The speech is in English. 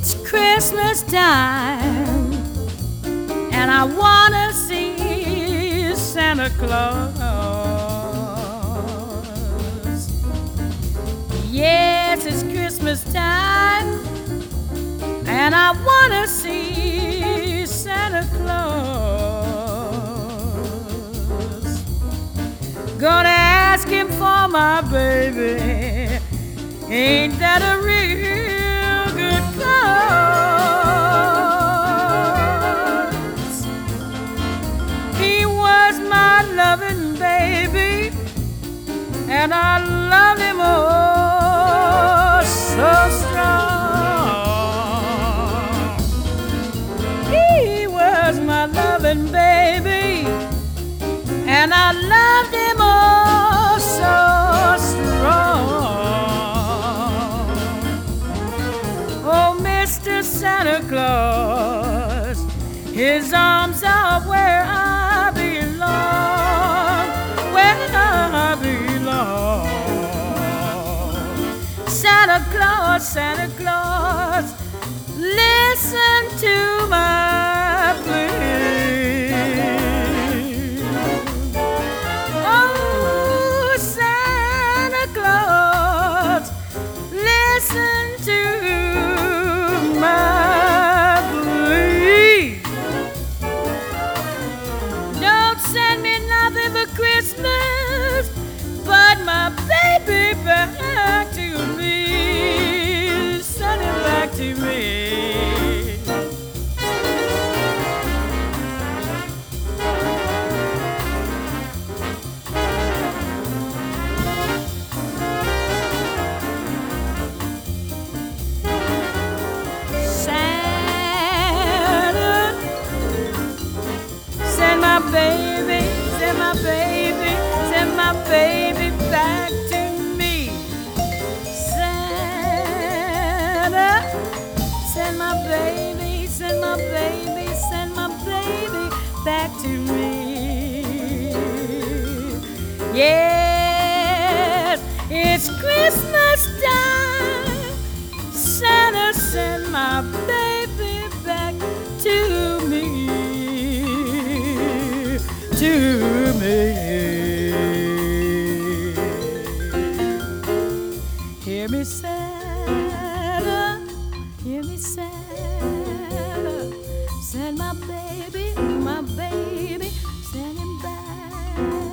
It's Christmas time, and I wanna see Santa Claus. Yes, it's Christmas time, and I wanna see Santa Claus. Gonna ask him for my baby. Ain't that a real good cause? He was my loving baby, and I loved him oh so strong. He was my loving baby, and I loved him oh so strong. Oh, Mr. Santa Claus, his arms are where I belong, where I belong. Santa Claus, Santa Claus, listen to my plea. Oh, Santa Claus, listen to my plea. Don't send me nothing for Christmas but my baby back to me. Send him back to me. Baby, send my baby, send my baby back to me. Santa, send my baby, send my baby, send my baby back to me. Yes, it's Christmas time. Santa, send my baby back to me. To me. Hear me, Santa, hear me, Santa. Send my baby, send him back.